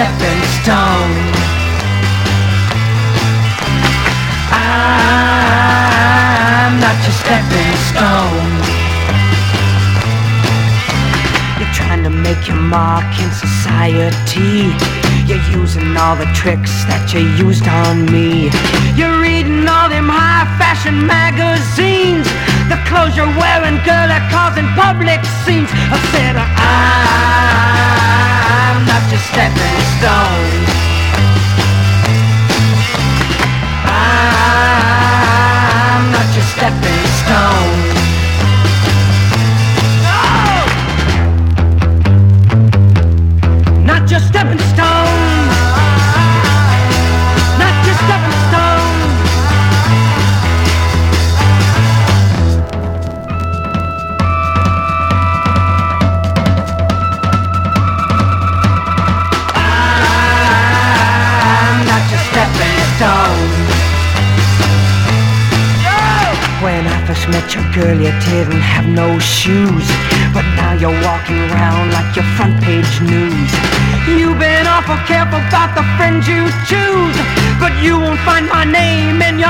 stepping stone. I'm not your stepping stone. You're trying to make your mark in society. You're using all the tricks that you used on me. You're reading all them high fashion magazines. The clothes you're wearing, girl, are causing public scenes. I said I'm not your stepping stone. I'm not your stepping stone. No! Not your stepping stone. Not your stepping stone. I'm not your stepping stone. When I first met you, girl, you didn't have no shoes, but now you're walking around like your front page news. You've been awful careful about the friends you choose, but you won't find my name in your